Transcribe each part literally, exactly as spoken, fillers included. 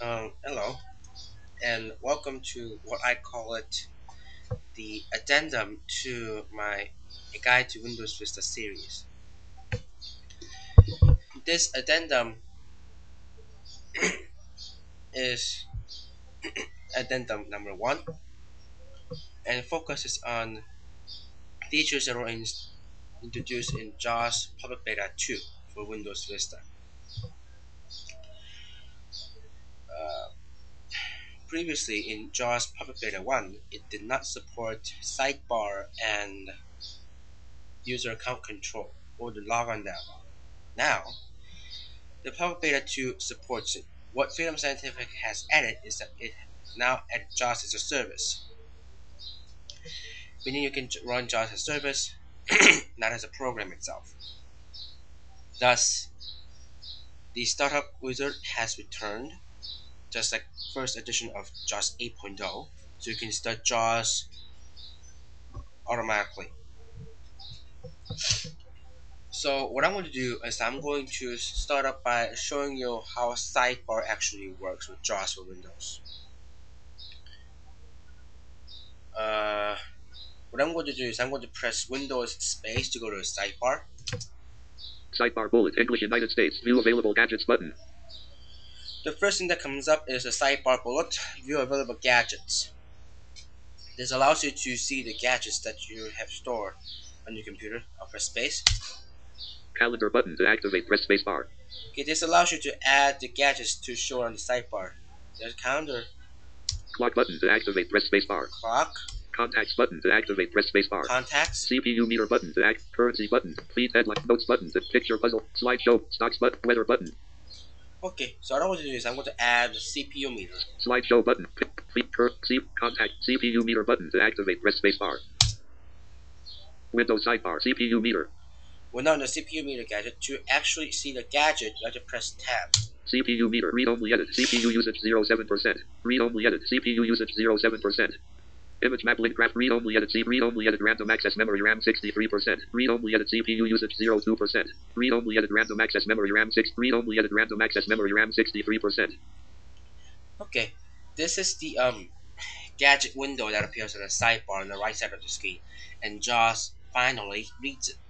Um, hello, and welcome to what I call it the addendum to my A Guide to Windows Vista series. This addendum is addendum number one and focuses on features that were in, introduced in JAWS Public Beta two for Windows Vista. Uh, Previously, in JAWS Public Beta one, it did not support sidebar and user account control or the logon dialog. Now, the Public Beta two supports it. What Freedom Scientific has added is that it now added JAWS as a service, meaning you can run JAWS as a service, not as a program itself. Thus, the startup wizard has returned, just like first edition of JAWS 8.0, so you can start JAWS automatically. So what I'm going to do is I'm going to start up by showing you how sidebar actually works with JAWS for Windows. Uh, what I'm going to do is I'm going to press Windows space to go to the sidebar. Sidebar bullet, English United States, view available gadgets button. The first thing that comes up is the sidebar bullet, view available gadgets. This allows you to see the gadgets that you have stored on your computer. I'll press space. Calendar button to activate, press space bar. Okay, this allows you to add the gadgets to show on the sidebar. There's calendar. Clock button to activate, press space bar. Clock. Contacts button to activate, press space bar. Contacts. C P U meter button to act. Currency button. Please headline. Notes button to picture puzzle. Slideshow. Stocks button. Weather button. Okay, so what I'm going to do is I'm going to add the C P U meter. Slideshow button. Please cur C contact C P U meter button to activate, press space bar. Windows sidebar. C P U meter. We're now in the C P U meter gadget. To actually see the gadget, you have to press tab. C P U meter. Read only edit. C P U usage zero point seven percent. Read only edit. C P U usage zero point seven percent. Image map link graph. Read only edit. C read only edit random access memory RAM sixty-three percent. Read only edit C P U usage zero point two percent. Read only edit random access memory RAM six. Read only edit random access memory RAM sixty-three percent. Okay, this is the um gadget window that appears on the sidebar on the right side of the screen, and JAWS finally reads it.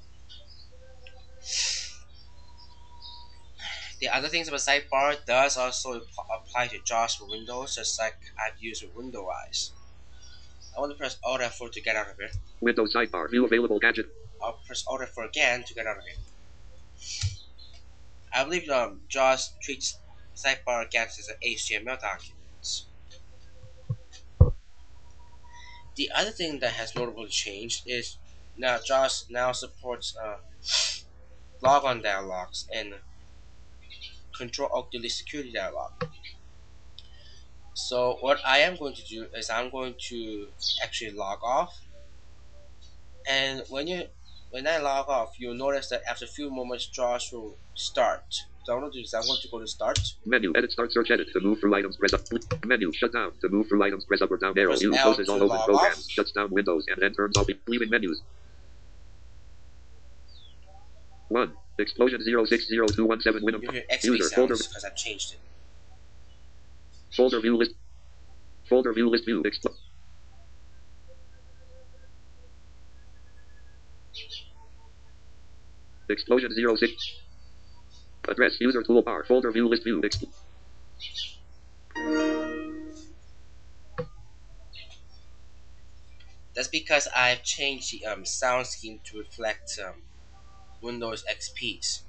The other things about sidebar does also apply to JAWS for Windows, just like I've used with Windows. I want to press Alt F four to get out of it. Windows sidebar. View available gadget. I'll press Alt F four again to get out of it. I believe um, JAWS treats sidebar gadgets as H T M L documents. The other thing that has notably changed is now JAWS now supports uh, logon dialogs and Control Alt Delete security dialog. So what I am going to do is I'm going to actually log off, and when you when I log off, you'll notice that after a few moments JAWS will start. So I'm going to do is I'm going to go to start. Menu, edit, start, search, edit. To move through items, press up. Menu, shut down. To move through items, press up or down arrow. Press Use L closes to all open log programs. off. Shuts down Windows and then turns off leaving menus. one. Explosion zero six zero two one seven Windows. You hear X P User folder. sounds because I've changed it. Folder view list. Folder view list view. Expl Explosion zero six. Address user toolbar. Folder view list view. Expl That's because I've changed the um, sound scheme to reflect um, Windows X P's.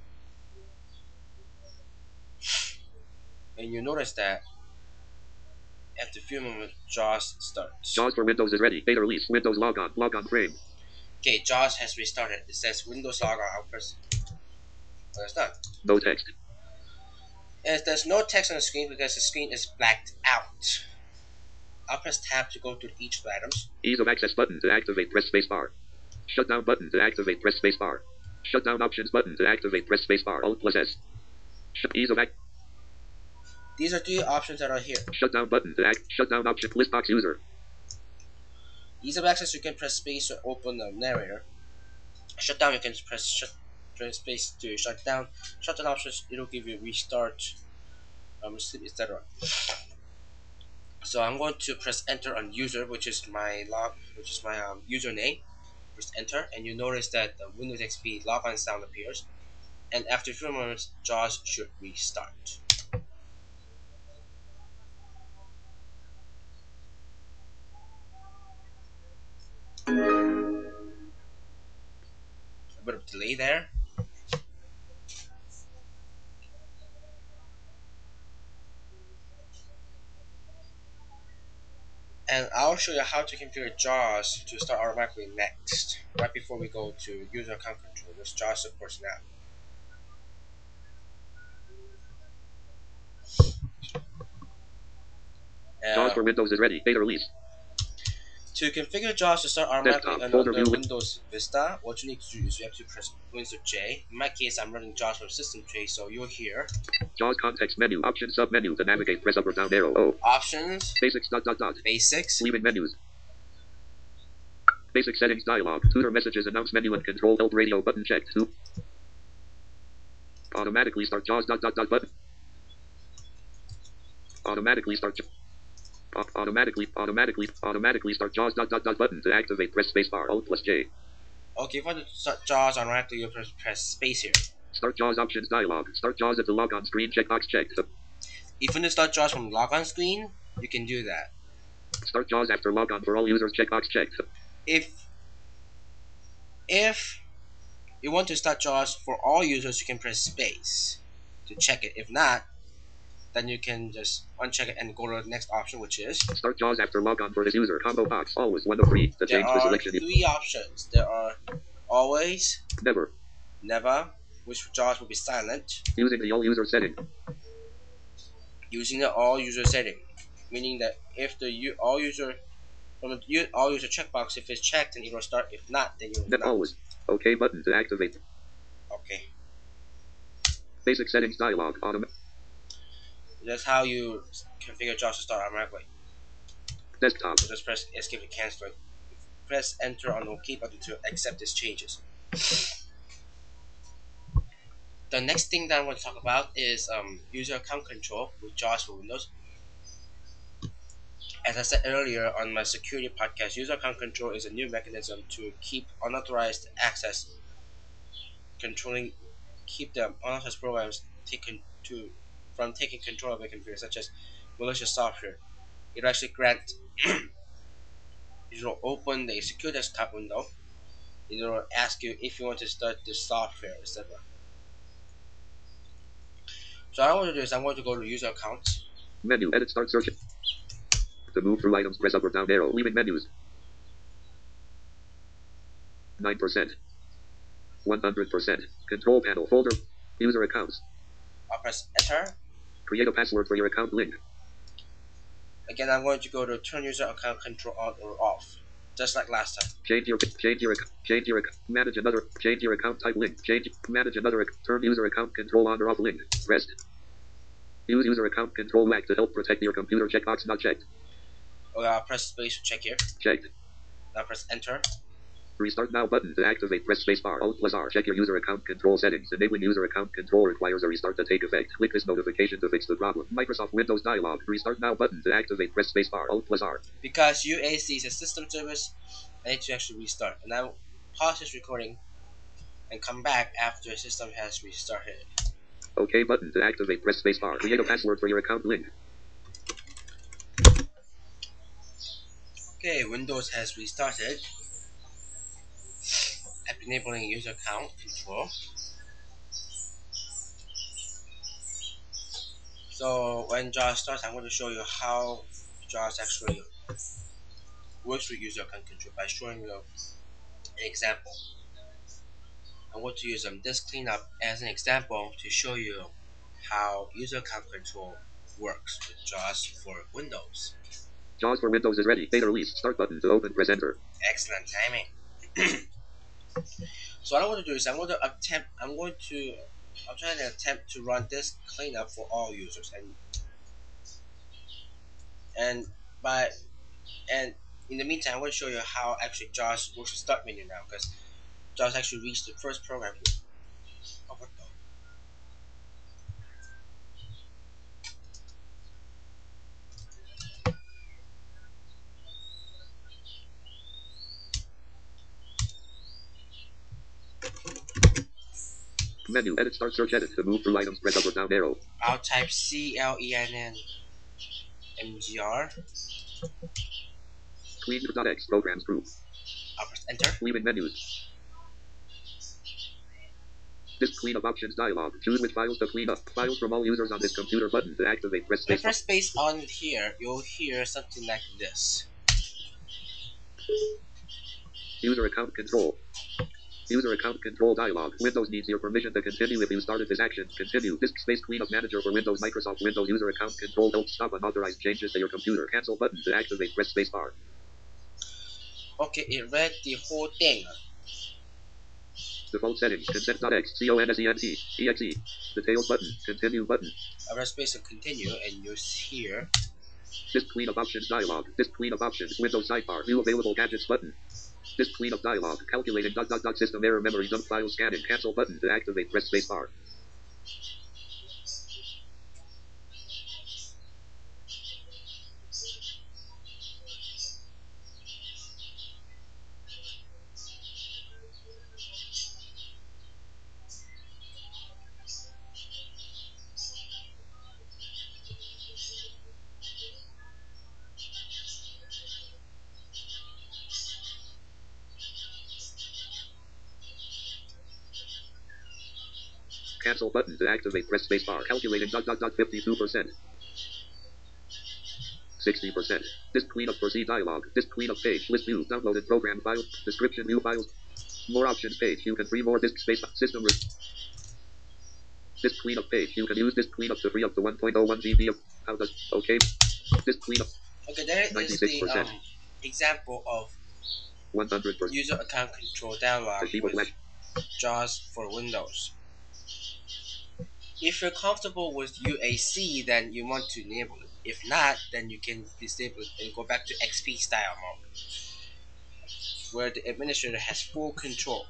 And you notice that after a few moments, JAWS starts. JAWS for Windows is ready. Beta release. Windows logon. Logon frame. Okay, JAWS has restarted. It says Windows logon. I'll press. Oh, it's done. No text. And there's no text on the screen because the screen is blacked out. I'll press tab to go to each of the items. Ease of access button to activate, press spacebar. Shutdown button to activate, press spacebar. Shutdown options button to activate, press spacebar. Alt plus S. Sh ease of ac These are three options that are here. Shutdown button to act. Shutdown option. List box user. Ease of access, you can press space to open the narrator. Shutdown, you can press shut press space to shut down. Shutdown options, it'll give you restart um, sleep, et cetera. So I'm going to press enter on user, which is my log, which is my um, username. Press enter, and you notice that the Windows X P logon sound appears. And after a few moments, JAWS should restart. A bit of delay there. And I'll show you how to configure JAWS to start automatically next, right before we go to user account control, which JAWS supports now. JAWS Uh, for Windows is ready. Beta release. to configure JAWS to start automatically Desktop, on folder under view. Windows Vista, what you need to do is you have to press Windows J. In my case, I'm running JAWS from System Tray, so you're here. JAWS context menu. Option sub menu. To navigate, press up or down arrow. O. Options, Basics dot dot dot. Basics, Leaving menus. Basic settings dialog. Tutor messages announce menu and control help radio button checked. Two. Automatically start JAWS dot dot dot button. Automatically start. Au- Automatically, automatically, automatically start JAWS dot dot dot button to activate. Press spacebar. Alt plus J. Okay, if you want to start JAWS automatically, you press, press space here. Start JAWS options dialog. Start JAWS at the logon screen. Checkbox checked. If you want to start JAWS from logon screen, you can do that. Start JAWS after logon for all users. Checkbox checked. If if you want to start JAWS for all users, you can press space to check it. If not, then you can just uncheck it and go to the next option, which is Start JAWS after logon for this user. Combo box. Always one of three. To there change the are selection. three options. There are always, Never. never, which JAWS will be silent, Using the all user setting. using the all user setting, meaning that if the u- all user from the u- all user checkbox, if it's checked, then it will start. If not, then you will Then not. always. OK button to activate. Okay, Basic settings dialog. Autom- that's how you configure JAWS to start automatically. Desktop. So just press escape to cancel it. Press enter on the OK button to accept these changes. The next thing that I want to talk about is um, user account control with JAWS for Windows. As I said earlier on my security podcast, user account control is a new mechanism to keep unauthorized access, controlling, keep the unauthorized programs taken to from taking control of a computer, such as malicious software. It actually grant it will open the secure desktop window. It will ask you if you want to start the software, et cetera. So what I want to do is I'm going to go to user accounts. Menu. Edit. Start search. To move through items, press up or down arrow. Leaving menus. nine percent. one hundred percent. Control panel. Folder. User accounts. I'll press enter. Create a password for your account link. Again, I'm going to go to turn user account control on or off, just like last time. Change your change your ac- change your ac- manage another change your account type link. Change manage another ac- turn user account control on or off link. Rest. Use user account control W A C to help protect your computer. Checkbox not checked. Okay, I'll press space to check here. Checked. Now press enter. Restart now button to activate. Press spacebar. Alt plus R. Check your user account control settings. Enabling user account control requires a restart to take effect. Click this notification to fix the problem. Microsoft Windows dialog. Restart now button to activate. Press spacebar. Alt plus R. Because U A C is a system service, I need to actually restart. And I'll pause this recording and come back after the system has restarted. OK button to activate. Press spacebar. Create a password for your account link. Okay, Windows has restarted. I'm enabling user account control. So when JAWS starts, I'm going to show you how JAWS actually works with user account control by showing you an example. I'm going to use um, this cleanup as an example to show you how user account control works with JAWS for Windows. JAWS for Windows is ready. Beta release. Start button to open. Press enter. Excellent timing. So what I want to do is I'm going to attempt. I'm going to. I'm trying to attempt to run this cleanup for all users, and and by and in the meantime, I'm going to show you how actually JAWS works with start menu now, because JAWS actually reached the first program here. Oh, what the? Menu. Edit. Start search. Edit. To move through items, press up or down arrow. I'll type C L E N N M G R. Clean.x. Programs group. I'll press enter. Leaving menus. Disk cleanup options dialog. Choose which files to clean up. Files from all users on this computer button to activate. Press If I space. press space on it here, you'll hear something like this. User account control. User account control dialog. Windows needs your permission to continue if you started this action. Continue. Disk space cleanup manager for Windows. Microsoft Windows user account control. Don't stop unauthorized changes to your computer. Cancel button to activate. Press space bar. Okay, it read the whole thing. Default settings. Consent.x. C O N S E N T. E X E. Details button. Continue button. I press space to continue, and you'll hear Disk cleanup options dialog. Disk cleanup options. Windows sidebar. New available gadgets button. Disk cleanup dialog. Calculating dot dot dot system error memory dump file scanning. Cancel button to activate. Press space bar. Cancel button to activate. Press space bar. Calculating dot dot dot fifty-two percent. sixty percent. Disk cleanup for C dialog. Disk cleanup page. List view. Downloaded program file. Description view files. More options page. You can free more disk space. System. Re- disk cleanup page. You can use disk cleanup to free up to one point oh one gigabytes. How does okay? Disk cleanup. Okay, there is the um, example of one hundred percent. user account control dialog with JAWS for Windows. If you're comfortable with U A C, then you want to enable it. If not, then you can disable it and go back to X P style mode, where the administrator has full control.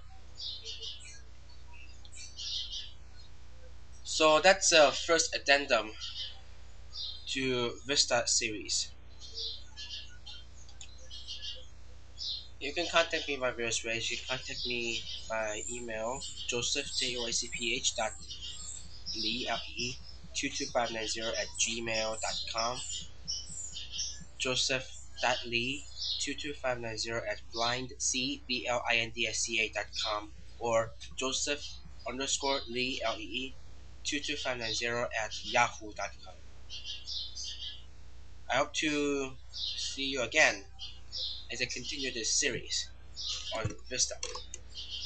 So that's the first addendum to Vista series. You can contact me by various ways. You can contact me by email, joseph, J O I C P H dot Lee, L E E, two two five nine zero at gmail dot com, joseph.lee, two two five nine zero at blindc, B L I N D S C A dot com, or joseph underscore Lee, L E E, two two five nine zero at yahoo dot com. I hope to see you again as I continue this series on Vista.